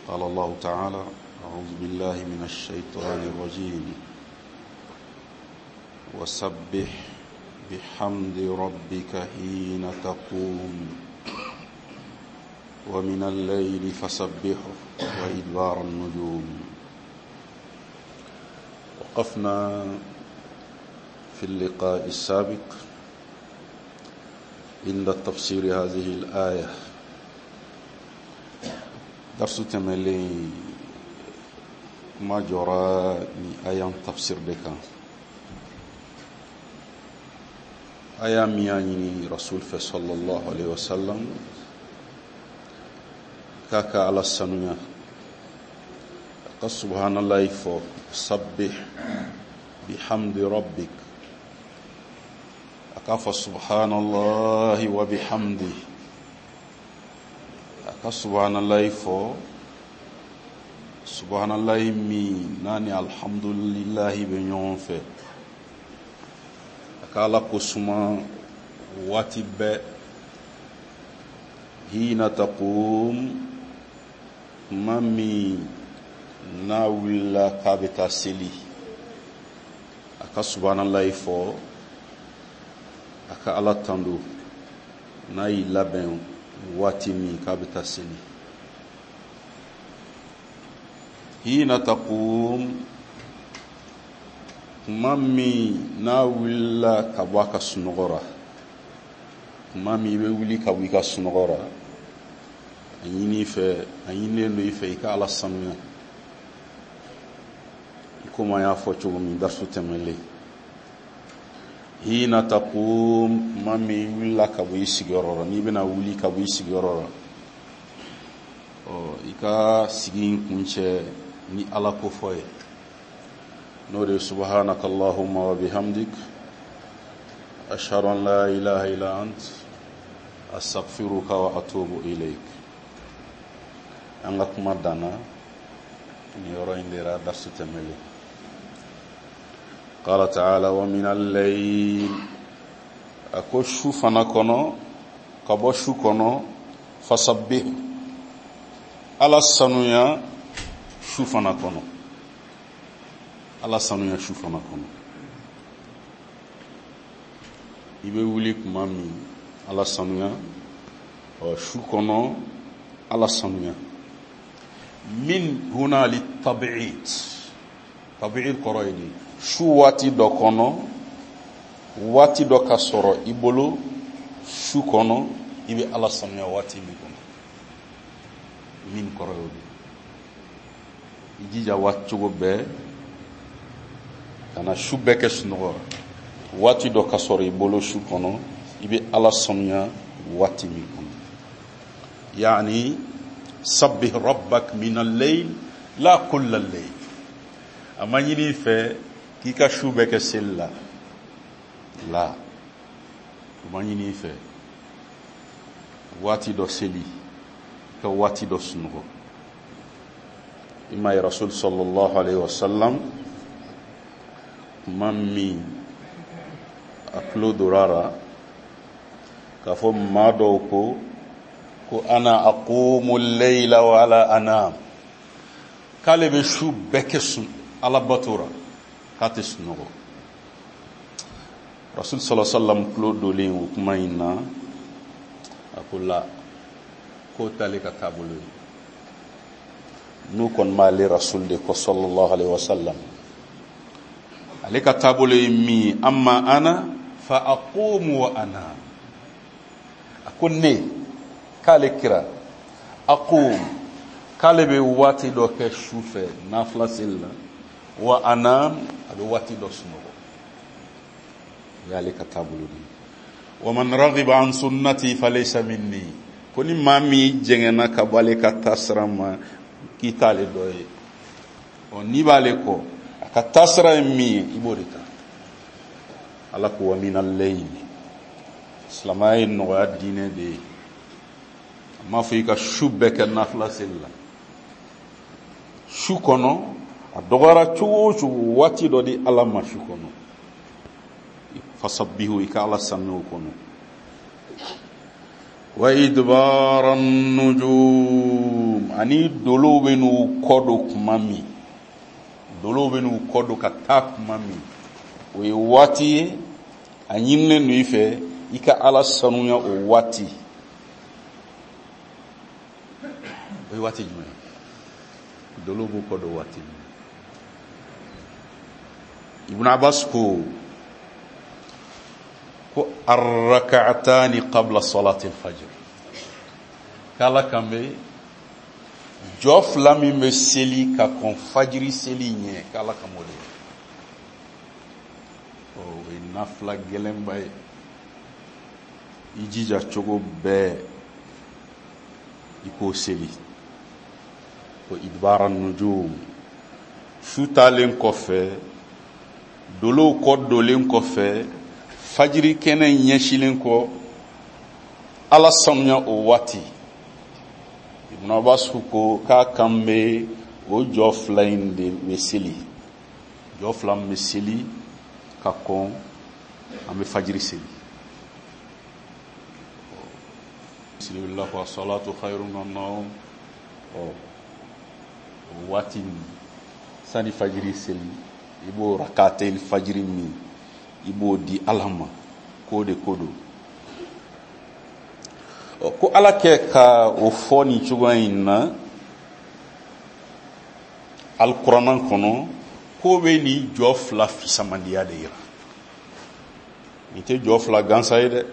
قال الله تعالى: أعوذ بالله من الشيطان الرجيم وسبح بحمد ربك حين تقوم ومن الليل فسبحه وإدبار النجوم. وقفنا في اللقاء السابق عند تفسير هذه الآية. درس تملي ما جرى آية تفسير دكا آية مياني رسول صلى الله عليه وسلم كاكا على السنوية سبحان الله فسبح بحمد ربك أكاف سبحان الله وبحمده أكا سبحان الله سبحان الله مي ناني الحمد لله بنيون في أكا لكسما واتب حين تقوم مامي ناولا كابتا سلي أكا سبحان الله aka ala tando na yi labɛn waati min k'a bɛ taa seli. hina taqum, kuma min n'a wulila ka bɔ a ka sunɔgɔ ra, kuma min i bɛ wuli ka bɔ i ka sunɔgɔ ra, a ɲinilen don i fɛ i ka ala sanuya i komi an y'a fɔ cogo min darisu tɛmɛlen. hina taqum, mami willa ka bɔ i sigiyɔrɔ la, n'i bɛna wuli ka bɔ i sigiyɔrɔ la, i ka sigi kuncɛ ni ala ko fɔ ye, n'o de subhanaka allahumma wa bihamdik ashhadu an la ilaha illa ant astaghfiruka wa atubu ilayk. an ka kuma danna ni yɔrɔ in de la darsu tɛmɛlen. قال تعالى: ومن الليل أكو شو فانا كونو كبو شو كونو فسبح على السنويا شو فانا كونو على السنويا شو فانا كونو يبي وليك مامي على السنويا شو كونو على السنويا من هنا للتبعيد تبعيد قرائدي su waati dɔ kɔnɔ, waati dɔ ka sɔrɔ i bolo su kɔnɔ, i bɛ ala sanuya waati min kɔnɔ, min kɔrɔ y'o de. i jija waati cogo bɛɛ kana su bɛɛ kɛ sunɔgɔ. waati dɔ ka sɔrɔ i bolo su kɔnɔ, i bɛ ala sanuya waati min kɔnɔ. yaani sabbih rabbak min al-layl la kulla al-layl. a ma ɲini fɛ k'i ka su bɛɛ kɛ seli la, o ma ɲini fɛ waati dɔ seli ka waati dɔ sunɔgɔ. i ma ye rasul sallallahu alaihi wasallam kuma min a tulo dorara k'a fɔ maa dɔw ko ana aqumu layla wa ala anam, k'ale bɛ su bɛɛ kɛ alabato ra k'a tɛ sunɔgɔ. rasul sallallahu alaihi wasallam tulo dolen o kuma in na a ko k'o t'ale ka taabolo ye. n'u kɔni b'ale rasul de kɔ sallallahu alaihi wasallam, ale ka taabolo ye min: amma ana fa aqumu wa anam. a ko ne, k'ale kira aqum, k'ale bɛ waati dɔ kɛ su fɛ nafila seli la, wa anam, a bɛ waati dɔ sunɔgɔ. o y'ale ka taabolo de ye. wa man raghiba an sunnati falaysa minni, ko ni maa min jɛngɛnna ka bɔ ale ka taasira ma k'i t'ale dɔ ye. n'i b'ale kɔ, a ka taasira ye min ye i b'o de ta. ala ko wa min al-layl, silamɛya ye nɔgɔya diinɛ de ye. a m'a fɔ i ka su bɛɛ kɛ nafila seli la. su kɔnɔ a dɔgɔyara cogo o cogo waati dɔ di ala ma su kɔnɔ. fasabihu, i ka ala sanuya o kɔnɔ. wa idbaran nujum ani dolo benu kodo kumami dolo benu kodo kata kumami o ye wati anyinne no ife ika ala sanuya o wati o wati jume dolo bu kodo wati Ibn Abbas ko ar-rak'atani qabla salati al-fajr kala kambe jof lami me seli ka kon fajri seli nye kala kamole o nafla gelembay ijija chogo be iko seli ko idbaran nujum shutalen kofe dolo ko dolen kofe fajiri kene nyeshilen ko ala samnya o wati Ibn Abbas ko ka kambe o joflain de meseli joflam meseli ka kon ame fajiri seli bismillah wa salatu khairun min nawm o wati sani fajiri seli ibo rakatel fajiri mi ibo di alama kode kodo ko ala ke ka o foni chugaina alquran kono ko be ni jofla fi samandiya de ira ite jofla gansayde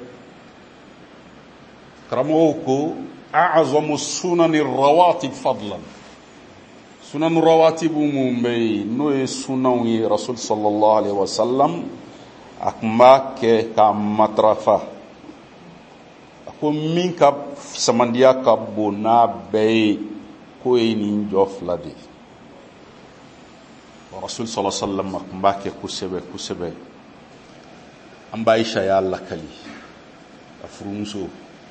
kramo ko a'zamu sunan ar-rawatib fadlan sunan rawatib mumbai no e sunan yi rasul sallallahu alaihi wasallam akma ke ka matrafa ako min ka samandiya ka bona be ko ni jofla de rasul sallallahu alaihi wasallam akma ke kusebe amba Aisha ya Allah kali afrumso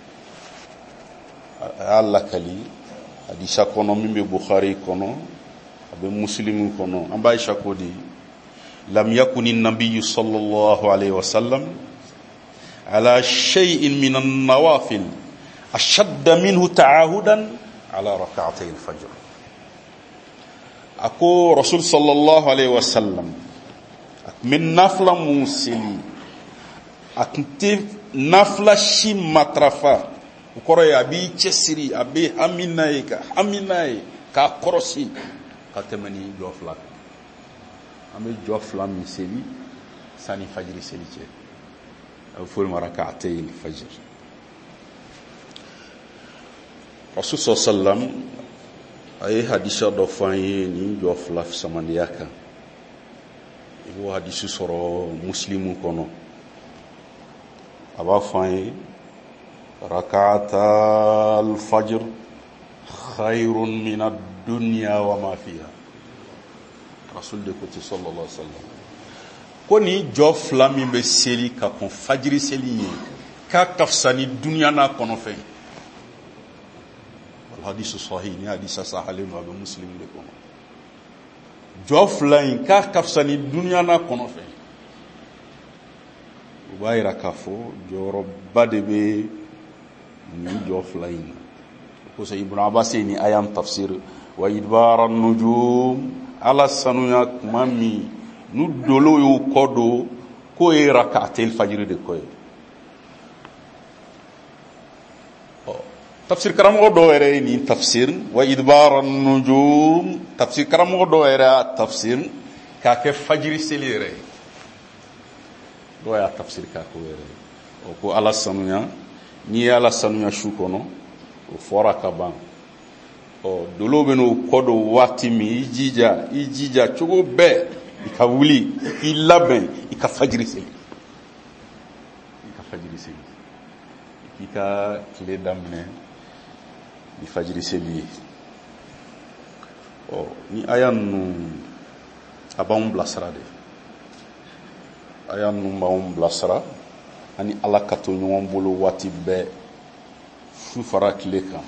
Allah kali hadisa kono mimbe Bukhari kono abe Muslim kono amba Aisha kodi لم يكن النبي صلى الله عليه وسلم على شيء من النوافل أشد منه تعاهدا على ركعتي الفجر أكو رسول صلى الله عليه وسلم من نفل موسلي أكنتي نفل شي مطرفة وكوري أبي تسري أبي هميناي كاكروسي كاتمني جوفلاك ame jofla mi seli sani fajri seli che au ful marak'atay al-fajr Rasul sallam ay hadisa do fanye ni jofla samandiyaka ibo hadisu soro muslimu kono aba fanye rak'ata al-fajr khairun min ad-dunya wa ma fiha Rasul de côté sallallahu alaihi wasallam koni jofla mi be seli ka kon fajiri seli ka kafsani dunya na kono fe wal hadith sahih ni hadith sahih wa muslim de kono jofla ka kafsani dunya na kono fe ubayra kafo joro badebe ni jofla ko say Ibn Abbas ni ayam tafsir wa idbaran nujum ala sanuya mami nu dolo yo kodo ko e rak'atel fajr de koy tafsir karam do ere ni tafsir wa idbaran nujum tafsir karam do ere tafsir ka ke fajr selire do ya tafsir ka ko ere o ko ala sanuya ni ala sanuya shukono o fora kaban o dolo beno kodo wati mi ijija chogo be ikawuli ilaben ikafajiri seli ika kile damne ifajiri seli o ni ayanu abam blasrade ayanu maum blasra ani alakato nyom bolo wati be fu fara kile kan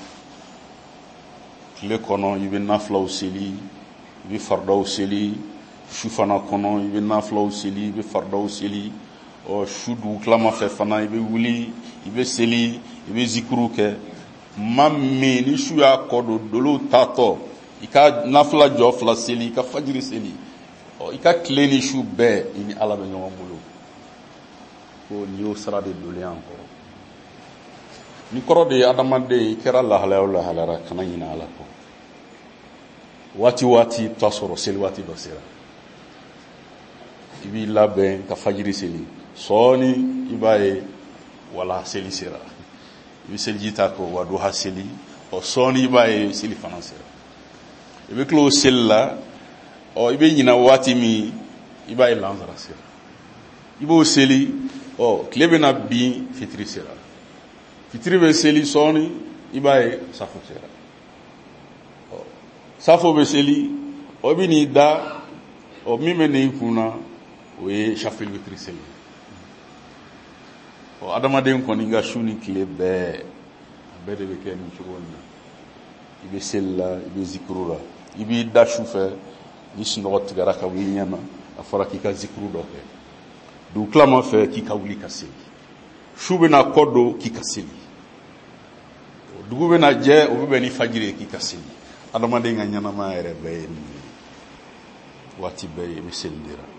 le kono ibe naflaw seli ibe fardaw seli shufana kono ibe naflaw seli ibe fardaw seli shudu klama fɛ fana i bɛ wuli i bɛ seli i bɛ zikuru kɛ ma min ni su y'a kɔ don dolo tatɔ i ka nafila jɔ 2 seli i ka fajiri seli i ka tile ni su bɛɛ i ni Ala bɛ ɲɔgɔn bolo ko ni y'o sira de dolen an kɔrɔ ni kɔrɔ de ye adamaden i kɛra lahalaya o lahalayara kana ɲinɛ Ala kɔ waati waati t'a sɔrɔ seli waati dɔ sera i b'i labɛn ka fajiri seli sɔɔni i b'a ye wala seli sera i bɛ seliji ta k'o waduha seli sɔɔni i b'a ye seli fana sera i bɛ tila o seli la i bɛ ɲinɛ waati min i b'a ye lansara sera i b'o seli tile bɛna bin fitiri sera fitiri bɛ seli sɔɔni i b'a ye safo sera safo bɛ seli i bɛ n'i da min bɛ n'i kun na o ye shafil witiri seli adamaden kɔni ka su ni tile bɛɛ a bɛɛ de bɛ kɛ nin cogo in na i bɛ seli la i bɛ zikuru la i b'i da su fɛ ni sunɔgɔ tigɛra ka wuli ɲɛna a fɔra k'i ka zikuru dɔ kɛ dugukilama fɛ k'i ka wuli ka seli su bɛna kɔ don k'i ka seli dugu bɛna jɛ o bɛ bɛn ni fajiri ye k'i ka seli adamaden ka ɲɛnamaya yɛrɛ bɛɛ ye nin ye waati bɛɛ i bɛ seli de la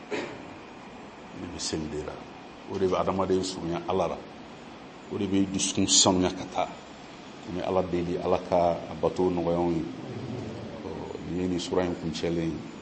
o de bɛ adamaden surunya Ala la o de bɛ dusukun sanuya ka taa ni Ala deli Ala ka a bato nɔgɔya anw ye nin ye nin sura in kuncɛlen ye